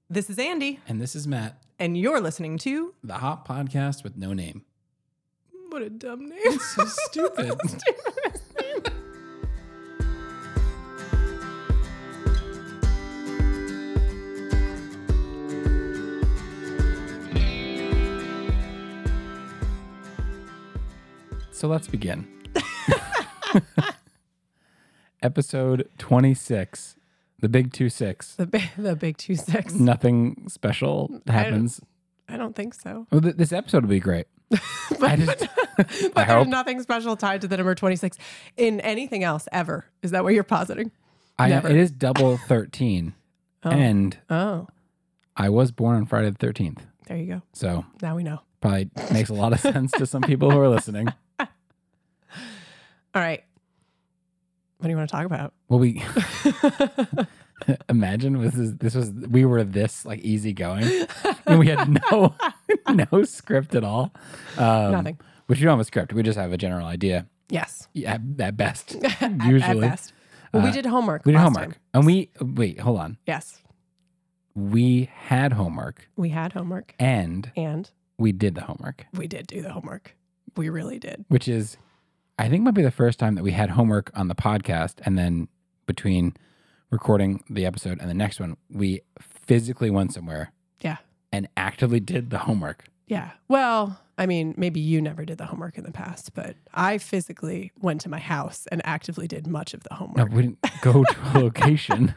This is Andy, And this is Matt, and you're listening to... the hot podcast with no name. What a dumb name. It's so stupid. So let's begin. Episode 26, the big 26. The big 26. Nothing special happens. I don't think so. Well, this episode will be great. I just, But I there's hope. nothing special tied to the number 26 in anything else ever. Is that what you're positing? Never. It is double 13. And Oh, I was born on Friday the 13th. there you go. So Now we know. probably makes a lot of sense to some people who are listening. All right. What do you want to talk about? Well, we imagine we were this like easy going, and we had no script at all. Nothing. Which you don't have a script. We just have a general idea. Yes. Yeah, at best. At Usually, best. Well, we did homework. we did last homework, time. and wait, hold on. Yes. We had homework, We had homework, and and we did the homework, we did do the homework. We really did. which is, I think, might be the first time that we had homework on the podcast, and then between recording the episode and the next one, we physically went somewhere. Yeah. And actively did the homework. Yeah. Well, I mean, maybe you never did the homework in the past, but I physically went to my house and actively did much of the No, homework. we didn't go to a location.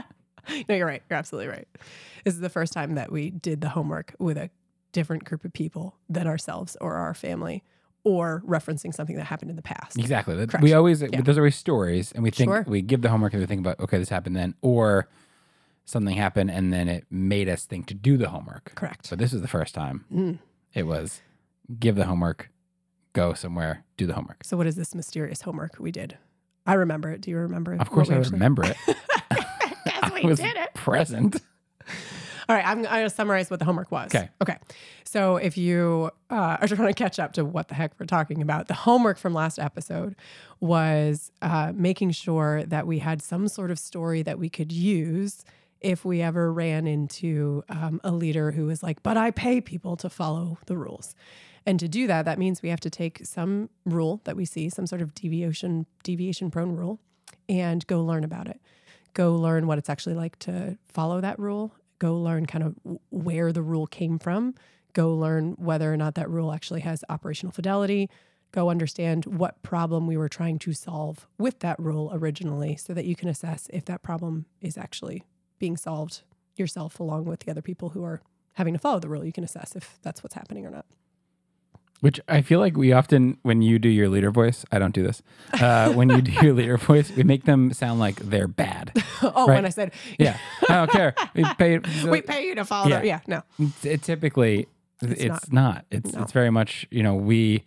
No, you're right. You're absolutely right. This is the first time that we did the homework with a different group of people than ourselves or our family, or referencing something that happened in the past. Exactly. Correct. We always, Yeah. there's always stories, and we think, Sure. we give the homework and we think about, okay, this happened then, or something happened and then it made us think to do the homework. Correct. So this is the first time Mm. it was give the homework, go somewhere, do the homework. So what is this mysterious homework we did? I remember it. Do you remember? Of course, what I we actually- remember it. Because I we was did it. present. All right, I'm going to summarize what the homework was. Okay. So if you are trying to catch up to what the heck we're talking about, the homework from last episode was making sure that we had some sort of story that we could use if we ever ran into a leader who was like, but I pay people to follow the rules. And to do that, that means we have to take some rule that we see, some sort of deviation prone rule, and go learn about it. Go learn what it's actually like to follow that rule. Go learn kind of where the rule came from. Go learn whether or not that rule actually has operational fidelity. Go understand what problem we were trying to solve with that rule originally so that you can assess if that problem is actually being solved yourself along with the other people who are having to follow the rule. You can assess if that's what's happening or not. Which I feel like we often, when you do your leader voice, I don't do this. When you do your leader voice, we make them sound like they're bad. Oh, Right. when I said, Yeah, I don't care. We pay. we pay you to follow Yeah. the... Yeah, no. It typically, it's not. It's No. it's very much, we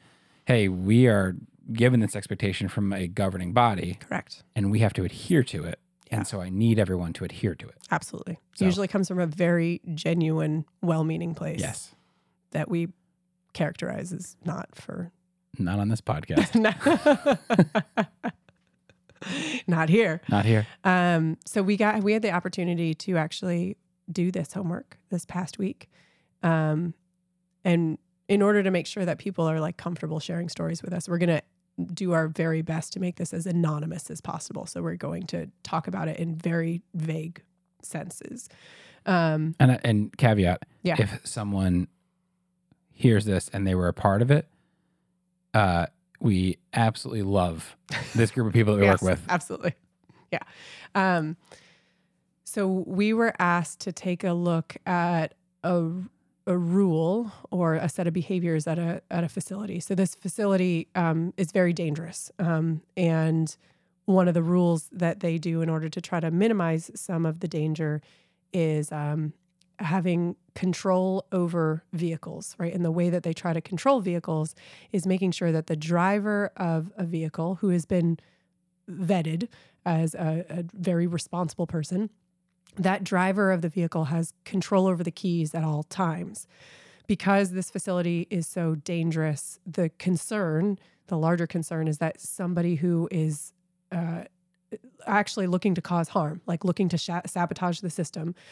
are given this expectation from a governing body, Correct. and we have to adhere to it. Yeah. And so I need everyone to adhere to it. Absolutely. So- Usually comes from a very genuine, well-meaning place. Yes, That we characterize as not for... not on this podcast. Not here. Not here. So we had the opportunity to actually do this homework this past week. And in order to make sure that people are like comfortable sharing stories with us, we're going to do our very best to make this as anonymous as possible. So we're going to talk about it in very vague senses. And caveat: Yeah. if someone hears this and they were a part of it, we absolutely love this group of people that we Yes, work with. Absolutely. Yeah. So we were asked to take a look at a rule or a set of behaviors at a facility. So this facility is very dangerous. And one of the rules that they do in order to try to minimize some of the danger is having control over vehicles, right? And the way that they try to control vehicles is making sure that the driver of a vehicle who has been vetted as a very responsible person, that driver of the vehicle has control over the keys at all times. Because this facility is so dangerous, the larger concern is that somebody who is actually looking to cause harm, like looking to sabotage the system,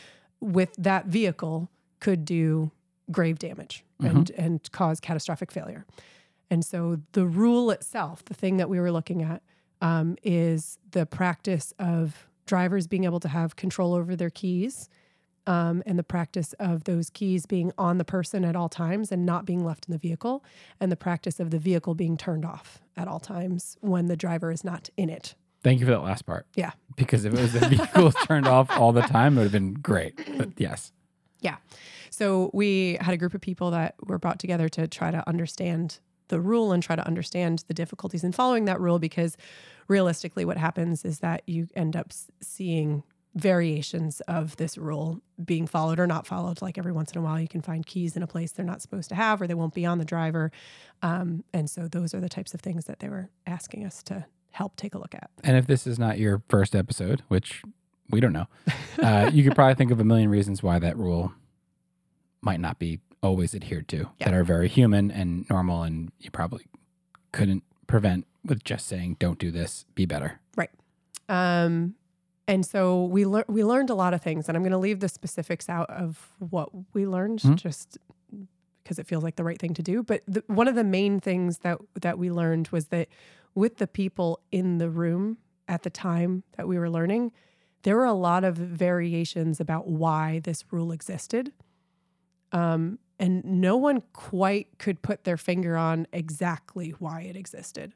with that vehicle could do grave damage and cause catastrophic failure. And so the rule itself, the thing that we were looking at, is the practice of drivers being able to have control over their keys, and the practice of those keys being on the person at all times and not being left in the vehicle, and the practice of the vehicle being turned off at all times when the driver is not in it. Thank you for that last part. Yeah. Because if it was the vehicle was turned off all the time, it would have been great. But yes. Yeah. So we had a group of people that were brought together to try to understand the rule and try to understand the difficulties in following that rule, because realistically what happens is that you end up seeing variations of this rule being followed or not followed. Like every once in a while you can find keys in a place they're not supposed to have, or they won't be on the driver. And so those are the types of things that they were asking us to help take a look at. And if this is not your first episode, which we don't know, you could probably think of a million reasons why that rule might not be always adhered to, that are very human and normal, and you probably couldn't prevent with just saying, don't do this, be better. Right. And so we learned a lot of things, and I'm going to leave the specifics out of what we learned just because it feels like the right thing to do. But one of the main things that we learned was that with the people in the room at the time that we were learning, there were a lot of variations about why this rule existed. And no one quite could put their finger on exactly why it existed.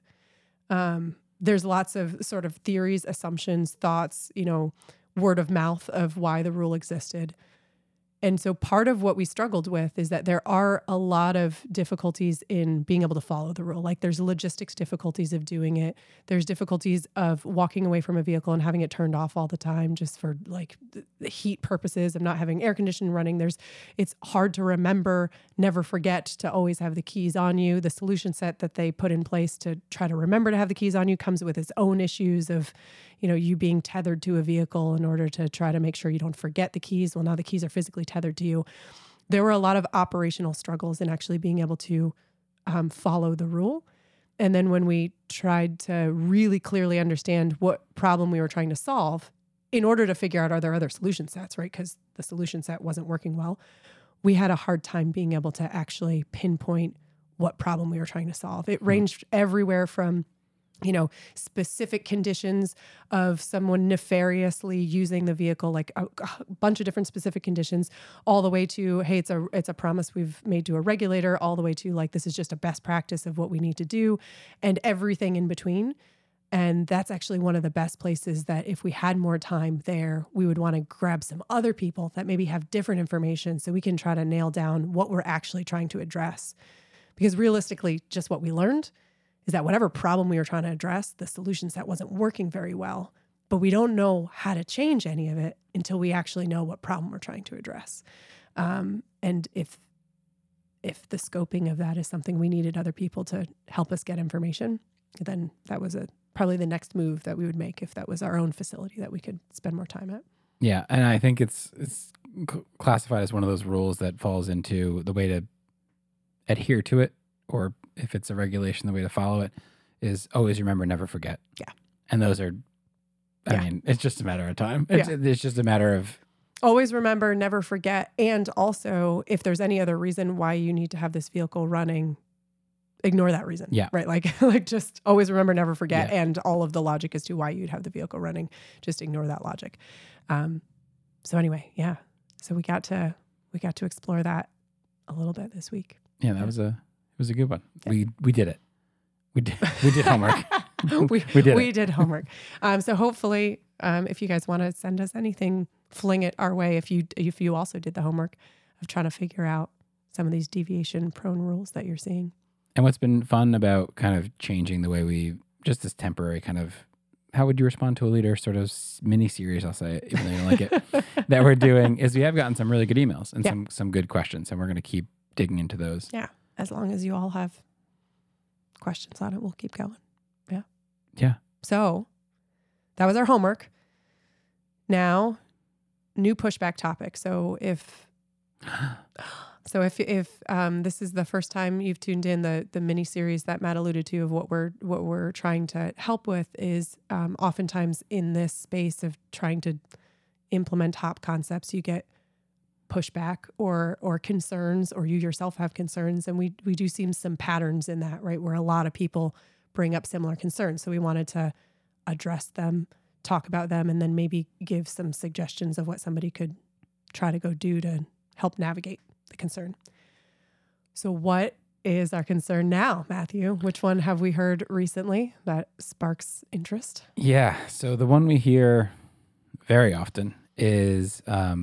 There's lots of sort of theories, assumptions, thoughts, word of mouth of why the rule existed. And so part of what we struggled with is that there are a lot of difficulties in being able to follow the rule. Like there's logistics difficulties of doing it. There's difficulties of walking away from a vehicle and having it turned off all the time just for like the heat purposes of not having air conditioning running. It's hard to remember, never forget to always have the keys on you. The solution set that they put in place to try to remember to have the keys on you comes with its own issues of, you being tethered to a vehicle in order to try to make sure you don't forget the keys. Well, now the keys are physically tethered to you. There were a lot of operational struggles in actually being able to follow the rule. And then when we tried to really clearly understand what problem we were trying to solve in order to figure out, are there other solution sets, right? Because the solution set wasn't working well. We had a hard time being able to actually pinpoint what problem we were trying to solve. It ranged everywhere from specific conditions of someone nefariously using the vehicle, like a bunch of different specific conditions, all the way to, hey, it's a promise we've made to a regulator, all the way to like, this is just a best practice of what we need to do, and everything in between. And that's actually one of the best places that if we had more time there, we would want to grab some other people that maybe have different information so we can try to nail down what we're actually trying to address. Because realistically, just what we learned is that whatever problem we were trying to address, the solution set wasn't working very well, but we don't know how to change any of it until we actually know what problem we're trying to address. And if the scoping of that is something we needed other people to help us get information, then that was probably the next move that we would make if that was our own facility that we could spend more time at. Yeah, and I think it's classified as one of those rules that falls into the way to adhere to it, or if it's a regulation, the way to follow it is always remember, never forget. Yeah. And those are, I mean, it's just a matter of time. It's just a matter of always remember, never forget. And also, if there's any other reason why you need to have this vehicle running, ignore that reason. Yeah. Right. Like just always remember, never forget. Yeah. And all of the logic as to why you'd have the vehicle running, just ignore that logic. So anyway, yeah. So we got to explore that a little bit this week. Yeah, it was a good one. Yeah. We did it. We did homework. we did homework. So hopefully, if you guys want to send us anything, fling it our way. If you also did the homework of trying to figure out some of these deviation prone rules that you're seeing. And what's been fun about kind of changing the way we, just this temporary kind of, how would you respond to a leader sort of mini series, I'll say it, even though you don't like it, that we're doing, is we have gotten some really good emails and some good questions, and we're going to keep digging into those. Yeah. As long as you all have questions on it, we'll keep going. Yeah. Yeah. So that was our homework. Now, new pushback topic. So if this is the first time you've tuned in, the mini series that Matt alluded to of what we're trying to help with is oftentimes in this space of trying to implement HOP concepts, you get pushback or concerns, or you yourself have concerns. And we do see some patterns in that, right? Where a lot of people bring up similar concerns. So we wanted to address them, talk about them, and then maybe give some suggestions of what somebody could try to go do to help navigate the concern. So what is our concern now, Matthew? Which one have we heard recently that sparks interest? Yeah. So the one we hear very often is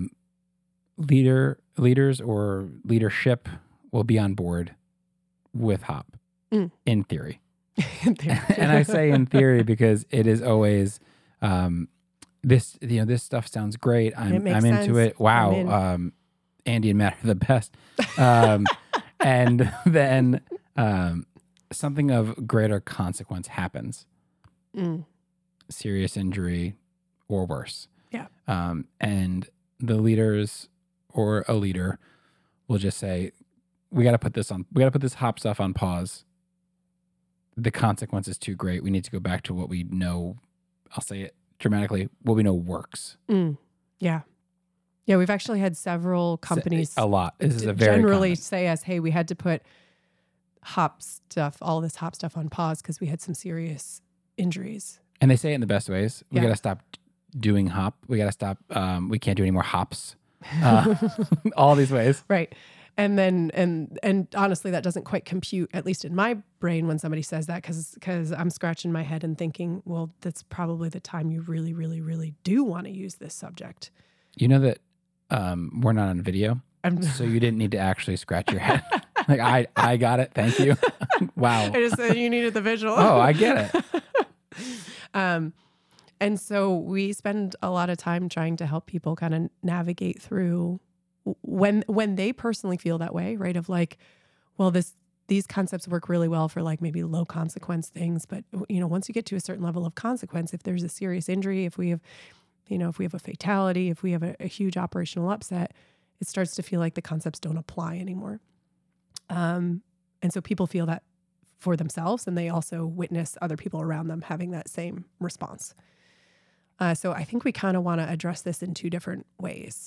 leaders or leadership will be on board with HOP in theory. And I say in theory because it is always this stuff sounds great. I'm into it. Wow. Andy and Matt are the best. And then something of greater consequence happens. Serious injury or worse. Yeah. And the leaders or a leader will just say, we got to put this HOP stuff on pause. The consequence is too great. We need to go back to what we know. I'll say it dramatically. What we know works. Yeah. Yeah. We've actually had several companies. A lot. This is a very generally common. say us, hey, we had to put all this HOP stuff on pause because we had some serious injuries. And they say it in the best ways. We Yeah. got to stop doing HOP. We got to stop. We can't do any more hops. All these ways. Right. And then, and honestly, that doesn't quite compute, at least in my brain, when somebody says that, because I'm scratching my head and thinking, well, that's probably the time you really, really, really do want to use this subject. You know that we're not on video, so you didn't need to actually scratch your head. Like I got it. Thank you. Wow. I just said you needed the visual. Oh, I get it. And so we spend a lot of time trying to help people kind of navigate through when they personally feel that way, right? Of like, well, these concepts work really well for like maybe low consequence things. But, once you get to a certain level of consequence, if there's a serious injury, if we have a fatality, if we have a huge operational upset, it starts to feel like the concepts don't apply anymore. And so people feel that for themselves, and they also witness other people around them having that same response. So I think we kind of want to address this in two different ways.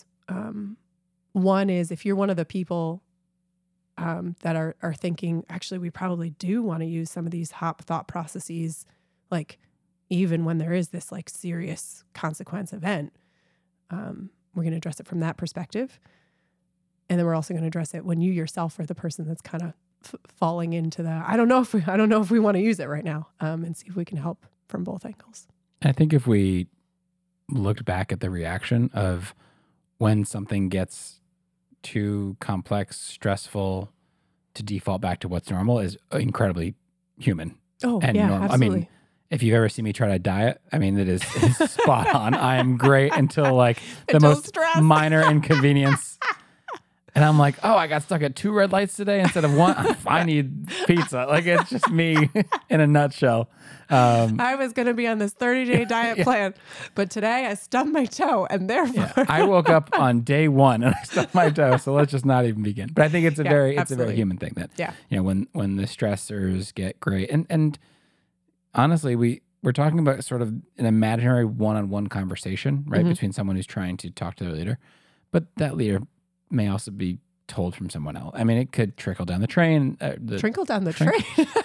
One is if you're one of the people that are thinking, actually, we probably do want to use some of these HOP thought processes, like even when there is this like serious consequence event, we're going to address it from that perspective. And then we're also going to address it when you yourself are the person that's kind of falling into the, I don't know if we want to use it right now, and see if we can help from both angles. I think if we looked back at the reaction of when something gets too complex, stressful, to default back to what's normal is incredibly human. Oh, and yeah, normal. absolutely. I mean, if you've ever seen me try to diet, I mean, it's spot on. I am great until like the most minor inconvenience. And I'm like, oh, I got stuck at 2 red lights today instead of 1. I need pizza. Like, it's just me in a nutshell. I was going to be on this 30-day diet plan, but today I stubbed my toe, and therefore I woke up on day 1 and I stubbed my toe. So let's just not even begin. But I think it's a very human thing that when the stressors get great, and honestly, we're talking about sort of an imaginary one-on-one conversation, right, between someone who's trying to talk to their leader, but that leader may also be told from someone else. I mean, it could trickle down the train. Trickle down the train.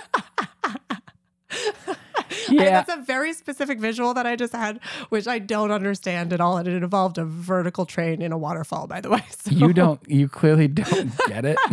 Yeah. That's a very specific visual that I just had, which I don't understand at all. And it involved a vertical train in a waterfall, by the way. So. You clearly don't get it.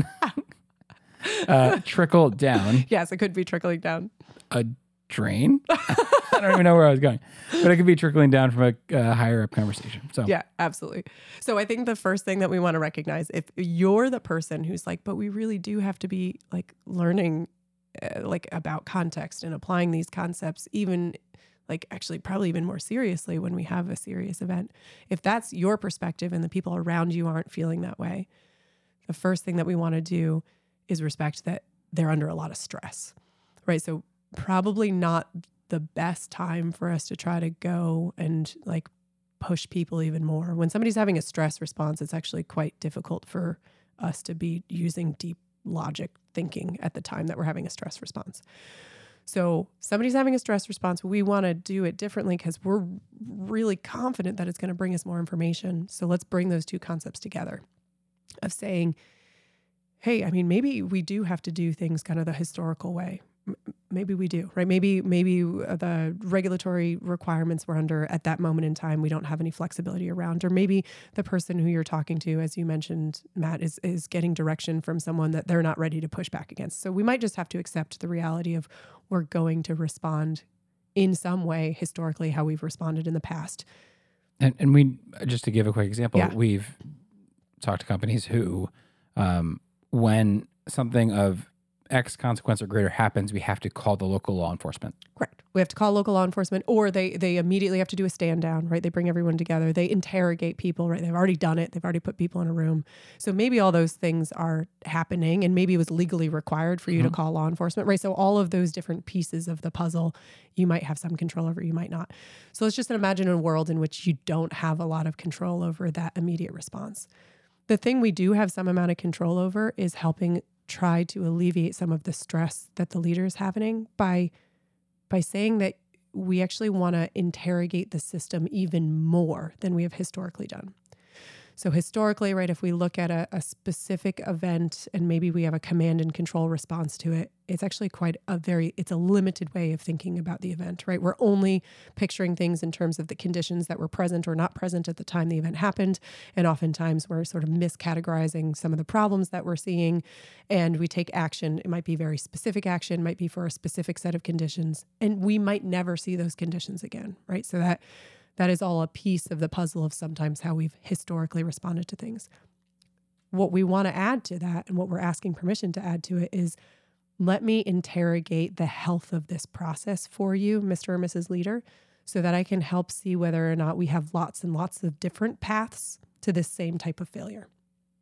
Trickle down. Yes, it could be trickling down. A drain? I don't even know where I was going, but it could be trickling down from a higher up conversation. So yeah, absolutely. So I think the first thing that we want to recognize, if you're the person who's like, but we really do have to be like learning like about context and applying these concepts, even like actually probably even more seriously when we have a serious event. If that's your perspective and the people around you aren't feeling that way, the first thing that we want to do is respect that they're under a lot of stress, right? So probably not the best time for us to try to go and like push people even more. When somebody's having a stress response, it's actually quite difficult for us to be using deep logic thinking at the time that we're having a stress response. So somebody's having a stress response, we want to do it differently because we're really confident that it's going to bring us more information. So let's bring those two concepts together. of saying, hey, I mean, maybe we do have to do things kind of the historical way. Maybe we do, right? Maybe the regulatory requirements we're under at that moment in time, we don't have any flexibility around, or maybe the person who you're talking to, as you mentioned, Matt, is getting direction from someone that they're not ready to push back against. So we might just have to accept the reality of we're going to respond in some way historically how we've responded in the past. And we, just to give a quick example, Yeah. we've talked to companies who, when something of X consequence or greater happens, we have to call the local law enforcement. Correct. We have to call local law enforcement, or they immediately have to do a stand down, right? They bring everyone together. They interrogate people, right? They've already done it. They've already put people in a room. So maybe all those things are happening, and maybe it was legally required for you to call law enforcement, right? So all of those different pieces of the puzzle, you might have some control over, you might not. So let's just imagine a world in which you don't have a lot of control over that immediate response. The thing we do have some amount of control over is helping try to alleviate some of the stress that the leader is having by saying that we actually want to interrogate the system even more than we have historically done. So historically, right, if we look at a specific event and maybe we have a command and control response to it, it's actually it's a limited way of thinking about the event, right? We're only picturing things in terms of the conditions that were present or not present at the time the event happened. And oftentimes we're sort of miscategorizing some of the problems that we're seeing, and we take action. It might be very specific action, might be for a specific set of conditions, and we might never see those conditions again, right? So that is all a piece of the puzzle of sometimes how we've historically responded to things. What we want to add to that, and what we're asking permission to add to it, is let me interrogate the health of this process for you, Mr. or Mrs. Leader, so that I can help see whether or not we have lots and lots of different paths to this same type of failure.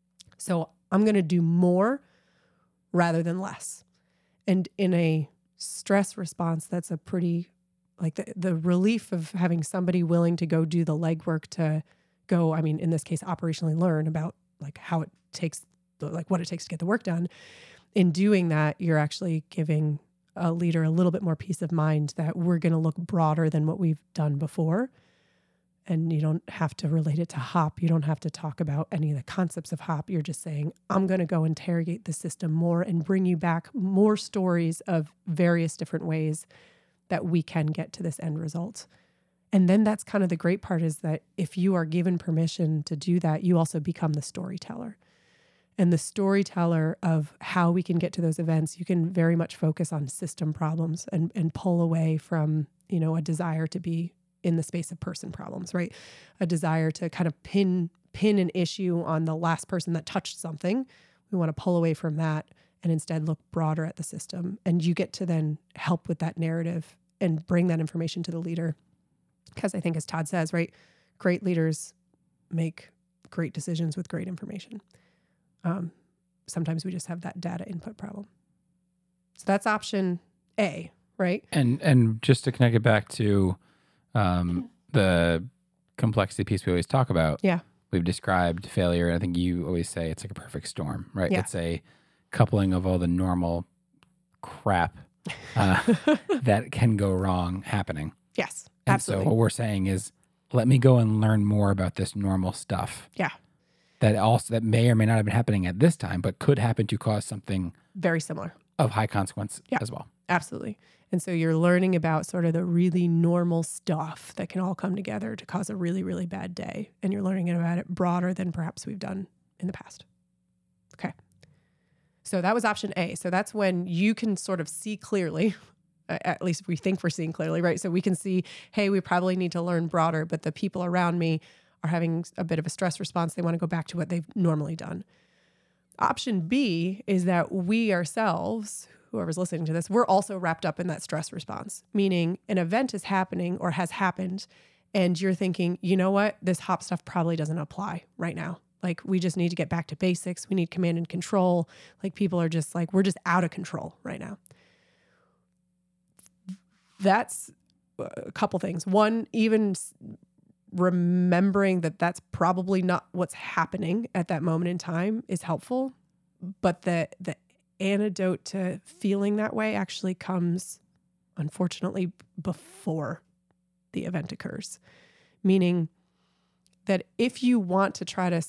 So I'm going to do more rather than less. And in a stress response, that's a pretty, like the relief of having somebody willing to go do the legwork to go, I mean, in this case, operationally learn about like how it takes, like what it takes to get the work done. In doing that, you're actually giving a leader a little bit more peace of mind that we're going to look broader than what we've done before. And you don't have to relate it to HOP. You don't have to talk about any of the concepts of HOP. You're just saying, I'm going to go interrogate the system more and bring you back more stories of various different ways that we can get to this end result. And then that's kind of the great part, is that if you are given permission to do that, you also become the storyteller. And the storyteller of how we can get to those events, you can very much focus on system problems and pull away from, a desire to be in the space of person problems, right? A desire to kind of pin an issue on the last person that touched something. We want to pull away from that and instead look broader at the system. And you get to then help with that narrative and bring that information to the leader. Because I think, as Todd says, right, great leaders make great decisions with great information. Sometimes we just have that data input problem. So that's option A, right? And just to connect it back to the complexity piece we always talk about. Yeah. We've described failure. I think you always say it's like a perfect storm, right? Yeah. It's a coupling of all the normal crap that can go wrong happening. Yes, and absolutely. So what we're saying is, let me go and learn more about this normal stuff. Yeah. That may or may not have been happening at this time, but could happen to cause something very similar of high consequence as well. Absolutely. And so you're learning about sort of the really normal stuff that can all come together to cause a really, really bad day. And you're learning about it broader than perhaps we've done in the past. Okay. So that was option A. So that's when you can sort of see clearly, at least we think we're seeing clearly, right? So we can see, hey, we probably need to learn broader, but the people around me are having a bit of a stress response. They want to go back to what they've normally done. Option B is that we ourselves, whoever's listening to this, we're also wrapped up in that stress response, meaning an event is happening or has happened, and you're thinking, you know what, this HOP stuff probably doesn't apply right now. Like, we just need to get back to basics. We need command and control. Like, people are just like, we're just out of control right now. That's a couple things. One, even remembering that that's probably not what's happening at that moment in time is helpful. But the antidote to feeling that way actually comes, unfortunately, before the event occurs. Meaning that if you want to try to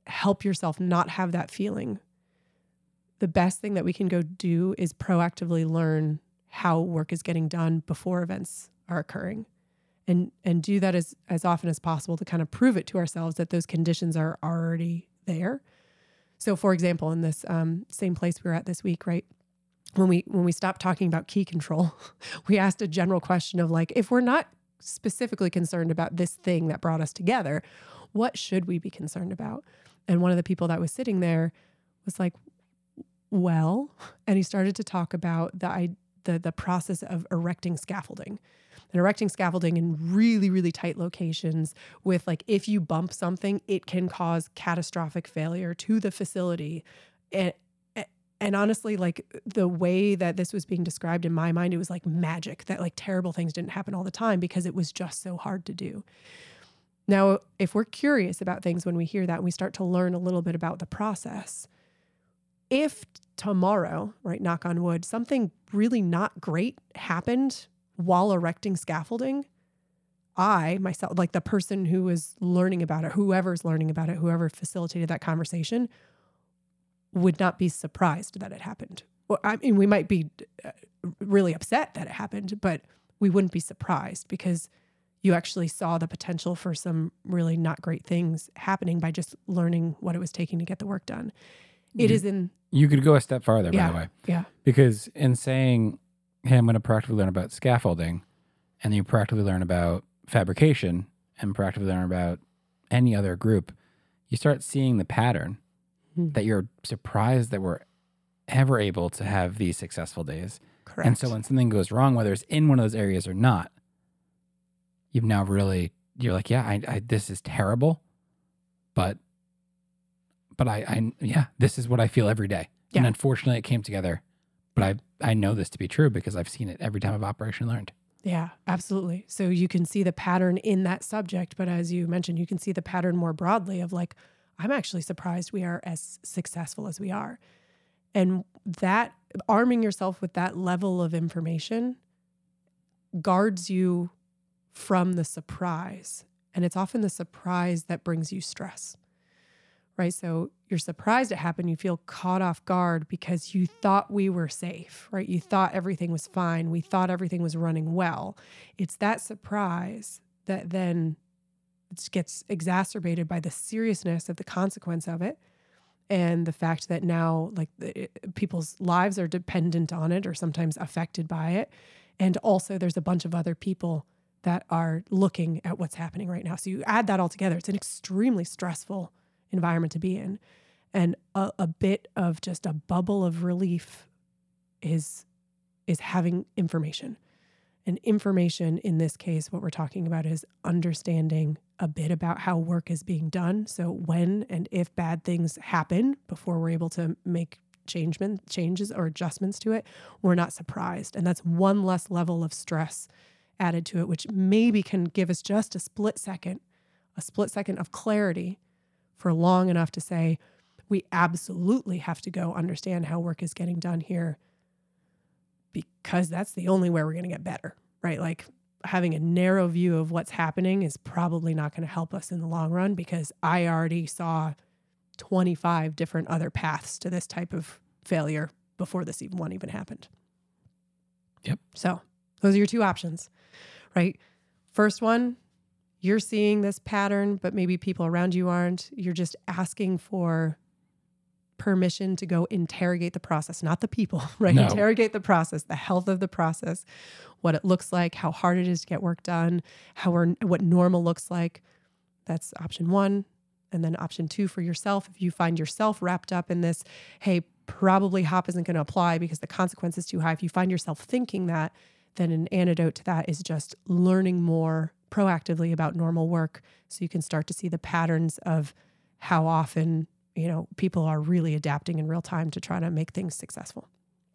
help yourself not have that feeling, the best thing that we can go do is proactively learn how work is getting done before events are occurring, and do that as often as possible to kind of prove it to ourselves that those conditions are already there. So for example, in this same place we were at this week, right? When we stopped talking about key control, we asked a general question of like, if we're not specifically concerned about this thing that brought us together, what should we be concerned about? And one of the people that was sitting there was like, well, and he started to talk about the process of erecting scaffolding. And erecting scaffolding in really, really tight locations with like, if you bump something, it can cause catastrophic failure to the facility. And honestly, like the way that this was being described in my mind, it was like magic, that like terrible things didn't happen all the time because it was just so hard to do. Now, if we're curious about things when we hear that and we start to learn a little bit about the process, if tomorrow, right, knock on wood, something really not great happened while erecting scaffolding, I myself, like the person who was learning about it, whoever's learning about it, whoever facilitated that conversation, would not be surprised that it happened. Well, I mean, we might be really upset that it happened, but we wouldn't be surprised because you actually saw the potential for some really not great things happening by just learning what it was taking to get the work done. You could go a step farther, by the way. Yeah. Because in saying, hey, I'm going to practically learn about scaffolding, and then you practically learn about fabrication and practically learn about any other group, you start seeing the pattern that you're surprised that we're ever able to have these successful days. Correct. And so when something goes wrong, whether it's in one of those areas or not, you've now really, you're like, yeah, I this is terrible, but this is what I feel every day. Yeah. And unfortunately it came together, but I know this to be true because I've seen it every time I've operation learned. Yeah, absolutely. So you can see the pattern in that subject, but as you mentioned, you can see the pattern more broadly of like, I'm actually surprised we are as successful as we are. And that arming yourself with that level of information guards you from the surprise. And it's often the surprise that brings you stress, right? So you're surprised it happened. You feel caught off guard because you thought we were safe, right? You thought everything was fine. We thought everything was running well. It's that surprise that then it gets exacerbated by the seriousness of the consequence of it and the fact that now like people's lives are dependent on it or sometimes affected by it. And also there's a bunch of other people that are looking at what's happening right now. So you add that all together, it's an extremely stressful environment to be in. And a bit of just a bubble of relief is having information. And information in this case, what we're talking about is understanding a bit about how work is being done. So when and if bad things happen before we're able to make changes or adjustments to it, we're not surprised. And that's one less level of stress added to it, which maybe can give us just a split second of clarity for long enough to say, we absolutely have to go understand how work is getting done here because that's the only way we're going to get better, right? Like having a narrow view of what's happening is probably not going to help us in the long run because I already saw 25 different other paths to this type of failure before this one even happened. Yep. So those are your two options, right? First one, you're seeing this pattern, but maybe people around you aren't. You're just asking for permission to go interrogate the process, not the people, right? No. Interrogate the process, the health of the process, what it looks like, how hard it is to get work done, what normal looks like. That's option one. And then option two for yourself, if you find yourself wrapped up in this, hey, probably HOP isn't going to apply because the consequence is too high. If you find yourself thinking that, then an antidote to that is just learning more proactively about normal work so you can start to see the patterns of how often people are really adapting in real time to try to make things successful.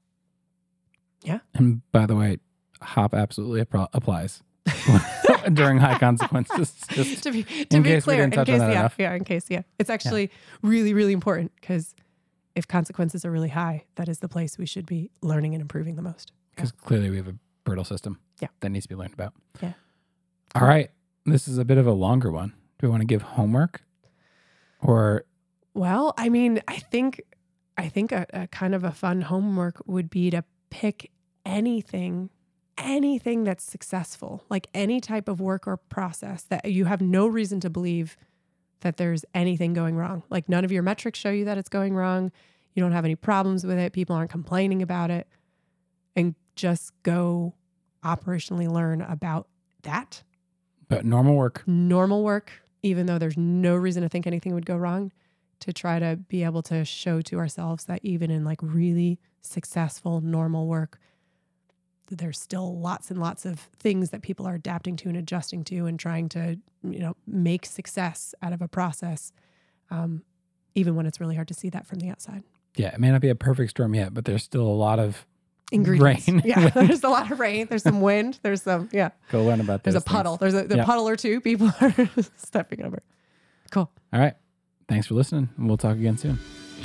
Yeah. And by the way, HOP absolutely applies during high consequences. Just to be clear, in case, it's actually really, really important because if consequences are really high, that is the place we should be learning and improving the most. Because clearly we have a brittle system that needs to be learned about. Yeah. All right. This is a bit of a longer one. Do we want to give homework or Well, I mean, I think a kind of a fun homework would be to pick anything that's successful, like any type of work or process that you have no reason to believe that there's anything going wrong. Like none of your metrics show you that it's going wrong. You don't have any problems with it. People aren't complaining about it. And just go operationally learn about that. But normal work, even though there's no reason to think anything would go wrong, to try to be able to show to ourselves that even in like really successful normal work, there's still lots and lots of things that people are adapting to and adjusting to and trying to, make success out of a process, even when it's really hard to see that from the outside. Yeah, it may not be a perfect storm yet, but there's still a lot of ingredients. Rain. Yeah, there's a lot of rain. There's some wind. There's some, Go learn about There's those a puddle. things. There's a puddle or two people are stepping over. Cool. All right. Thanks for listening. We'll talk again soon.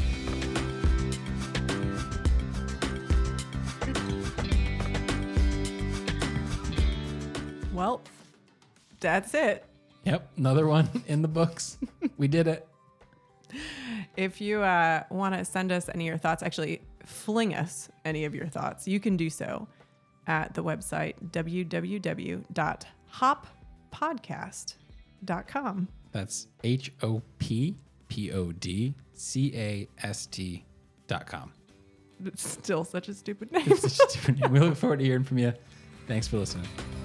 Well, that's it. Yep. Another one in the books. We did it. If you want to send us any of your thoughts, actually fling us any of your thoughts, you can do so at the website www.hoppodcast.com. That's HOPPODCAST.com. It's still such a stupid name. It's such a stupid name. We look forward to hearing from you. Thanks for listening.